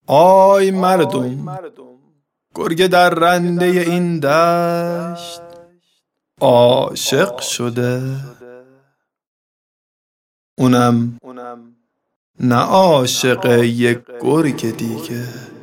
آی مردم، گرگ در رنده این دشت عاشق شده. اونم نه عاشق یک گرگ دیگه.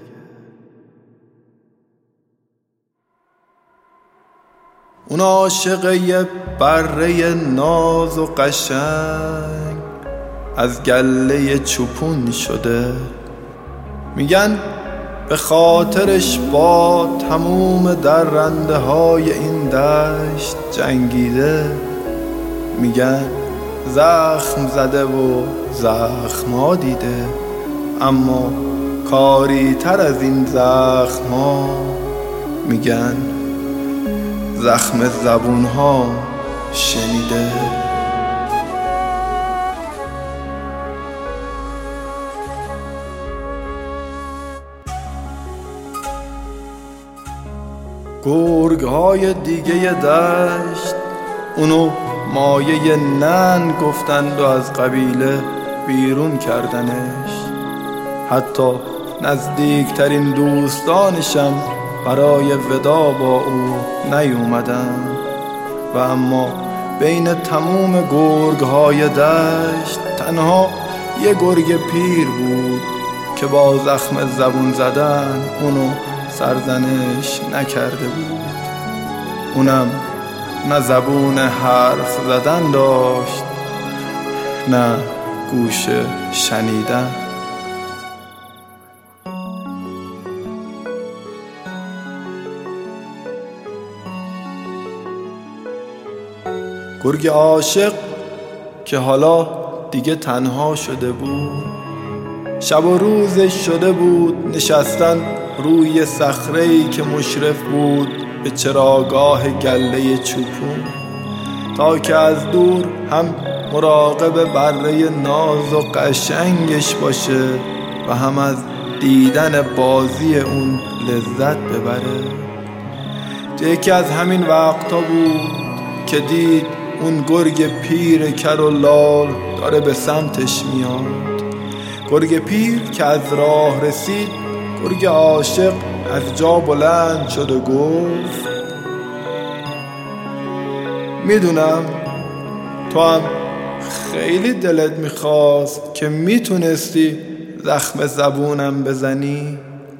اون عاشق یه بره ناز و قشنگ از گله چوپون شده. میگن به خاطرش با تموم درنده های این دشت جنگیده. میگن زخم زده و زخم ها دیده، اما کاری تر از این زخم ها میگن زخم زبون ها شنیده. گرگ های دیگه دشت اونو مایه ننگ گفتند و از قبیله بیرون کردنش. حتی نزدیکترین دوستانشم برای ودا با او نیومدن. و اما بین تموم گرگ های دشت تنها یه گرگ پیر بود که با زخم زبون زدن اونو سرزنش نکرده بود. اونم نه زبون حرف زدن داشت، نه گوش شنیدن. گرگ عاشق که حالا دیگه تنها شده بود، شب و روزش شده بود نشستن روی صخره‌ای که مشرف بود به چراگاه گله چوپون، تا که از دور هم مراقب بره ناز و قشنگش باشه و هم از دیدن بازی اون لذت ببره. یکی از همین وقتا بود که دید اون گرگ پیر کر و لال داره به سمتش میاد. گرگ پیر که از راه رسید، گرگ عاشق از جا بلند شد و گفت میدونم تو هم خیلی دلت میخواست که میتونستی زخم زبونم بزنی،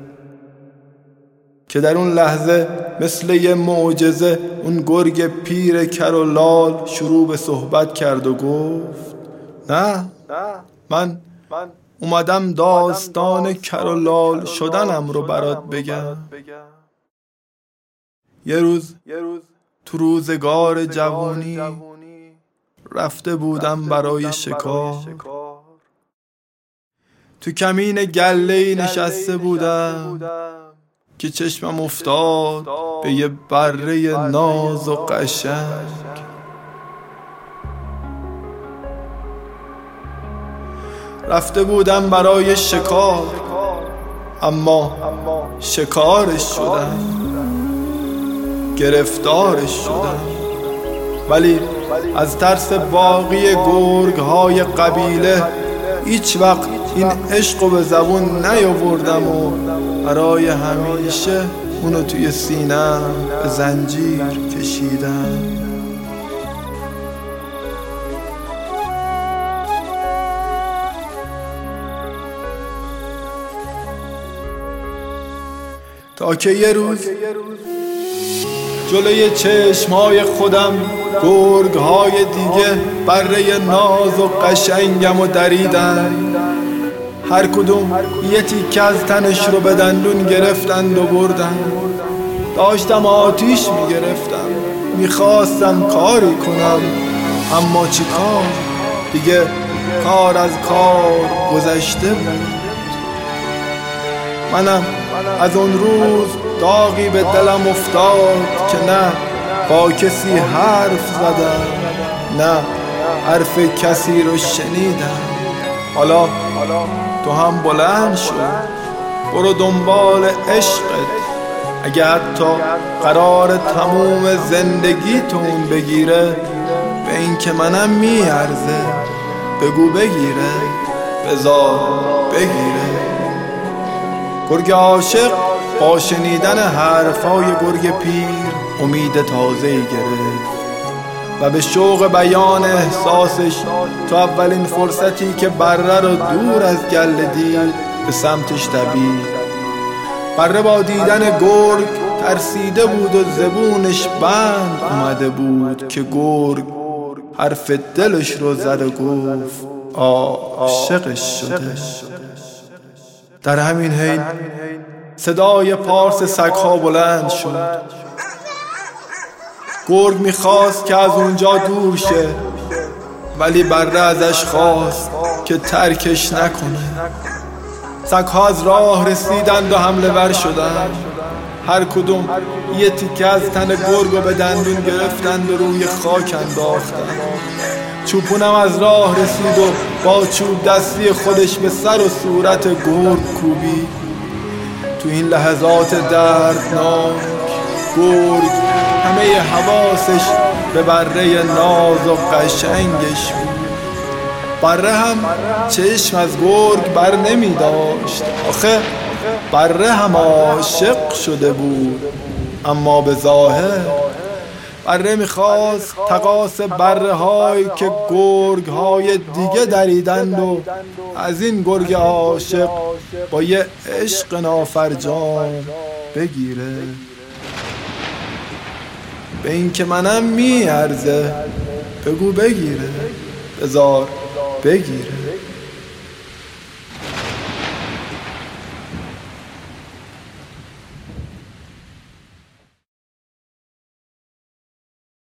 که در اون لحظه مثل یه معجزه اون گرگ پیر کر و لال شروع به صحبت کرد و گفت نه، من اومدم داستان کر و لال شدنم رو برات بگم. یه روز تو روزگار جوانی رفته بودم برای شکار. تو کمین گله‌ای نشسته بودم که چشمم افتاد به یه بره ناز و قشنگ. رفته بودم برای شکار، اما شکارش شدم، گرفتارش شدم. ولی از ترس باقی گرگ های قبیله هیچ وقت این عشقو به زبون نیاوردم و برای همیشه اونو توی سینم به زنجیر کشیدم. تا که یه روز جلوی چشمای خودم گرگ های دیگه بره ناز و قشنگم و دریدن. هر کدوم یه تیکه از تنش رو به دندون گرفتند و بردن. داشتم آتیش میگرفتم، میخواستم کاری کنم، اما چی کار؟ دیگه کار از کار گذشته بود. منم از اون روز داغی به دلم افتاد که نه با کسی حرف زدم، نه حرف کسی رو شنیدم. حالا تو هم بلند شو، برو دنبال عشقت. اگه حتی قرار تموم زندگی تو اون بگیره، به این که منم میارزه. بگو بگیره، بذار بگیره. گرگ عاشق با شنیدن حرفای گرگ پیر امید تازه‌ای گرفت و به شوق بیان احساسش تا اولین فرصتی که بره رو دور از گله دید به سمتش دوید. بره با دیدن گرگ ترسیده بود و زبونش بند اومده بود که گرگ حرف دلش رو زد و گفت عاشقش شده. در همین حین صدای پارس سگ‌ها بلند شد. گرگ میخواست که از اونجا دور شه، ولی بره ازش خواست که ترکش نکنه. سگ‌ها از راه رسیدند و حمله ور شدند. هر کدوم یه تیکه از تن گرگو به دندون گرفتند و روی خاک انداختند. چوپونم از راه رسید و با چوب دستی خودش به سر و صورت گرگ کوبید. تو این لحظات دردناک گرگ همه حواسش به بره ناز و قشنگش بود. بره هم چشم از گرگ بر نمی داشت، آخه بره هم عاشق شده بود. اما به ظاهر بره میخواست تقاص بره هایی که گرگ های دیگه دریدند و از این گرگ عاشق با یه عشق نافرجام بگیره. به این که منم میارزه بگو بگیره، بذار بگیره.